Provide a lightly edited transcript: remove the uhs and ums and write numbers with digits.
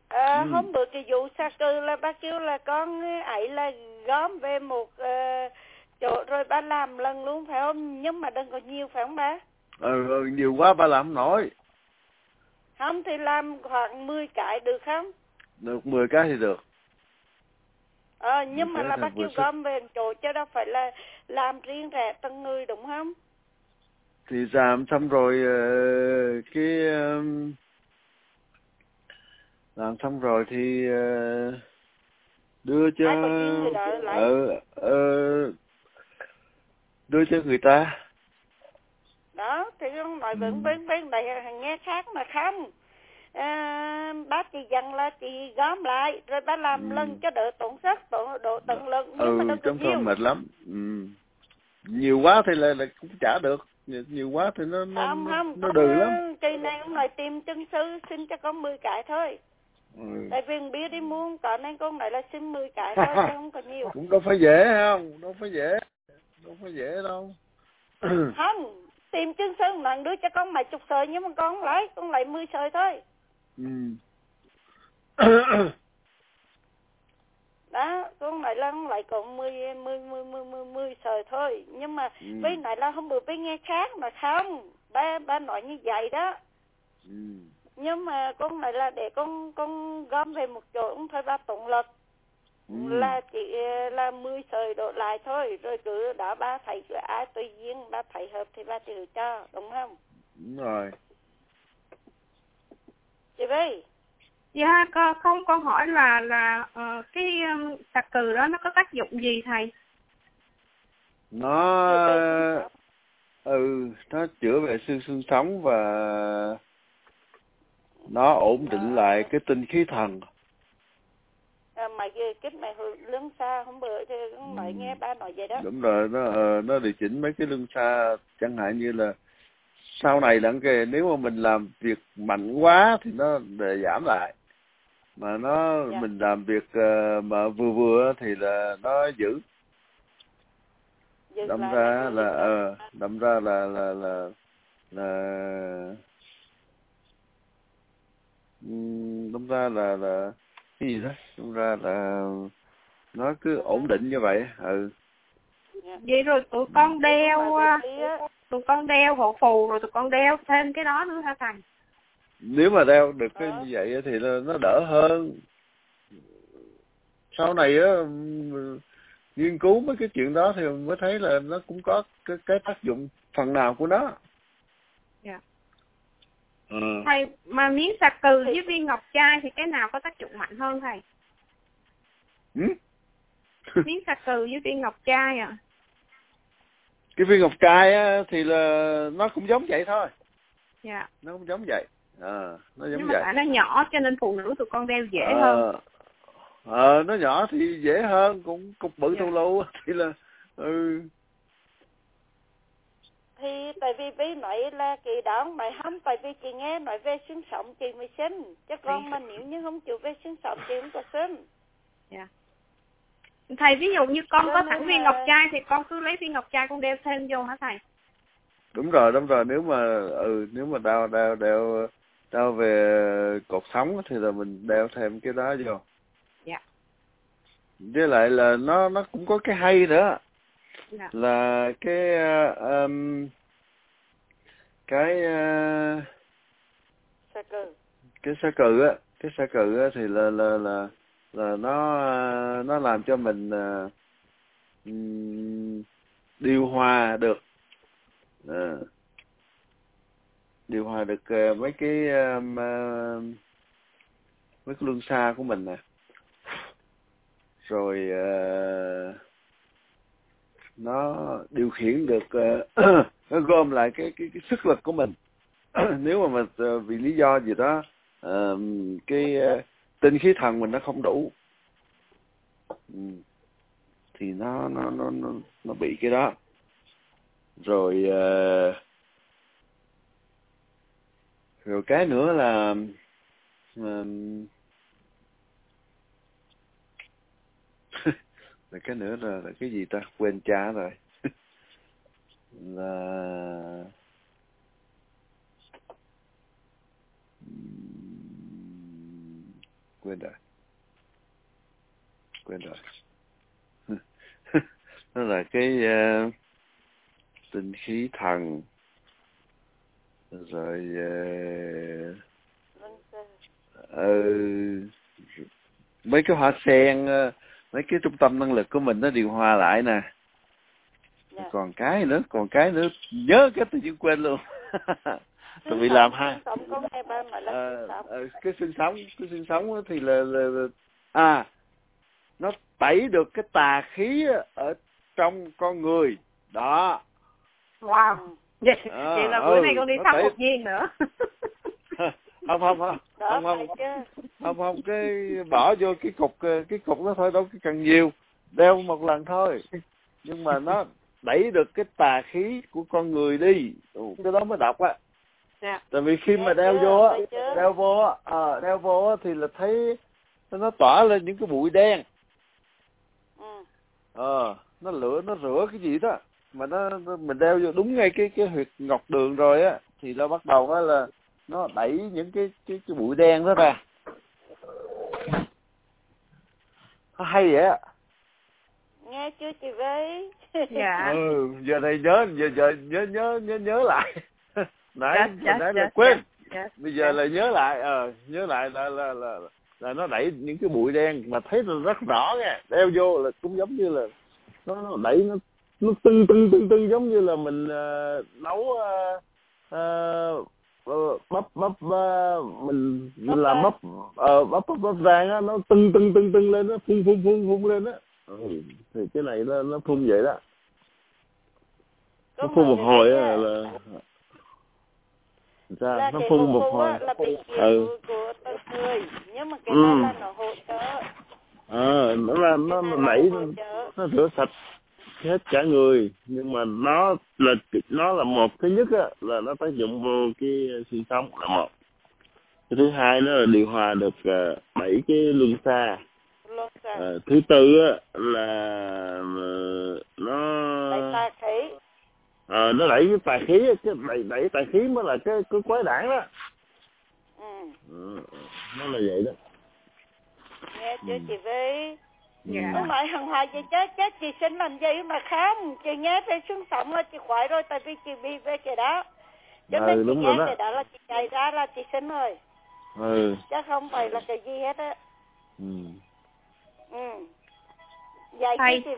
Hôm bữa cái vụ xa cư là bác kêu là con ấy là gom về một chỗ rồi ba làm lần luôn phải không? Nhưng mà đừng có nhiều phải không ba? Nhiều quá ba làm không nổi. Không thì làm khoảng 10 cái được không? Được 10 cái thì được. Nhưng mà là bác kêu gom về chỗ chứ đâu phải là làm riêng rẽ từng người đúng không? Thì làm xong rồi làm xong rồi thì đưa cho người đó lại. đưa cho người ta. Đó thì con nói bên này nghe khác mà không. Bác chỉ dặn là chị gom lại rồi bác làm lần cho đỡ tổn sức độ tận lực nhưng mà đâu có nhiều. Mệt lắm. Nhiều quá thì là cũng chả được, nhiều quá thì nó đừ lắm. Kỳ này ông nói tìm chân sư xin cho con 10 cái thôi. Tại vì biết đi muốn có nên con nói là xin 10 cái thôi chứ không có nhiều. Cũng đâu phải dễ không, đâu phải dễ đâu. Không, tìm chân sư nói đưa cho con mấy chục sợi nhưng mà con lấy 10 sợi thôi. Đó, con nói là con lấy còn 10 sợi thôi. Nhưng mà với này là hôm bữa với nghe khác mà không. Ba nói như vậy đó. Nhưng mà con nói là để con gom về một chỗ cũng thôi ba tổng lực. Là chỉ là 10 sợi đổ lại thôi. Rồi cứ đó ba thấy ai tùy duyên ba thấy hợp thì ba trừ cho, đúng không? Đúng rồi. Chị Vy. Dạ con hỏi là cái sạc cừ đó nó có tác dụng gì thầy? Nó chữa vệ xương sống và nó ổn định lại cái tinh khí thần. Mày lưng xa hôm bữa thì cũng nói nghe ba nói vậy đó. Đúng rồi, nó điều chỉnh mấy cái lưng xa, chẳng hạn như là sau này đặng kề nếu mà mình làm việc mạnh quá thì nó để giảm lại, mà mình làm việc mà vừa thì là nó giữ. Đâm ra là cái gì đó, đâm ra là nó cứ ổn định như vậy. Vậy rồi tụi con đeo hộ phù rồi tụi con đeo thêm cái đó nữa hả thầy? Nếu mà đeo được cái như vậy thì nó đỡ hơn. Sau này á nghiên cứu mấy cái chuyện đó thì mình mới thấy là nó cũng có cái tác dụng phần nào của nó. Dạ. Thầy, mà miếng sạc cừ với viên ngọc trai thì cái nào có tác dụng mạnh hơn thầy? Miếng sạc cừ với viên ngọc trai à? Cái viên ngọc trai á thì là nó cũng giống vậy thôi. Dạ. Nó cũng giống vậy. Nó giống nhưng vậy. mà nó nhỏ cho nên phụ nữ tụi con đeo dễ hơn. Nó nhỏ thì dễ hơn, cũng cục bự thù lù thì là Thì tại vì với nói là kỳ đó mày không, tại vì chị nghe nói về sinh sống chị mới sinh, chứ con mà nếu như không chịu về sinh sống chị không có sinh. Dạ. Thầy ví dụ như con có sẵn viên ngọc trai thì con cứ lấy viên ngọc trai con đeo thêm vô hả thầy? Đúng rồi, nếu mà đeo về cột sống thì là mình đeo thêm cái đó vô. Dạ. Với lại là nó cũng có cái hay nữa. Dạ. Là cái xà cừ á thì là nó làm cho mình điều hòa được mấy cái luân xa của mình nè, rồi nó điều khiển được nó gom lại cái sức lực của mình. Nếu mà vì lý do gì đó cái tinh khí thần mình nó không đủ thì nó bị cái đó. Rồi rồi cái nữa là cái nữa là cái gì ta, quên cha rồi. Là Quên rồi. Nó là cái tinh khí thần, rồi mấy cái hoa sen, mấy cái trung tâm năng lực của mình nó điều hòa lại nè. Còn cái nữa nhớ cái tự nhiên quên luôn. Tại vì làm hai cái xương sống thì là nó tẩy được cái tà khí ở trong con người đó. Wow, vậy là bữa nay con đi thăm một viên nữa. không, cái bỏ vô cái cục nó thôi, đâu cái cần nhiều, đeo một lần thôi, nhưng mà nó đẩy được cái tà khí của con người đi. Cái đó mới độc á. Tại vì khi mà đeo vô thì là thấy nó tỏa lên những cái bụi đen. Nó rửa cái gì đó mà mình đeo vô đúng ngay cái huyệt ngọc đường rồi á, thì nó bắt đầu á là nó đẩy những cái bụi đen đó ra. Nó hay vậy á. Nghe chưa chị Vy? Dạ. Giờ này nhớ lại. Nãy là quên. Bây giờ là nhớ lại là nó đẩy những cái bụi đen mà thấy là rất rõ nha. Đeo vô là cũng giống như là nó đẩy nó tưng giống như là mình nấu bắp mình làm bắp rang á, nó tưng lên, nó phun lên á. Thì cái này nó phun vậy đó. Nó phun một hồi á là ra nó phun một hồi là bị của người, nhưng mà cái này là nó hỗ trợ. Nó đẩy, nó rửa sạch hết cả người, nhưng mà nó là một. Thứ nhất á là nó tác dụng vô cái xương sống là một. Cái thứ hai nó là điều hòa được 7 cái luân xa. Thứ tư á là nó đẩy tà khí. Nó đẩy cái tà khí, đẩy tà khí mới là cái quái đản đó. Nó là vậy đó. Nghe chưa chị Vy? Không nói hằng hoài chị chết chị xin làm gì mà không. Chị nghe thấy xương sống là chị khỏi rồi, tại vì chị bị về cái đó. Cho nên chị nghe cái đó là chị chạy ra là chị xin rồi. Chứ không phải là cái gì hết á. Vậy chứ chị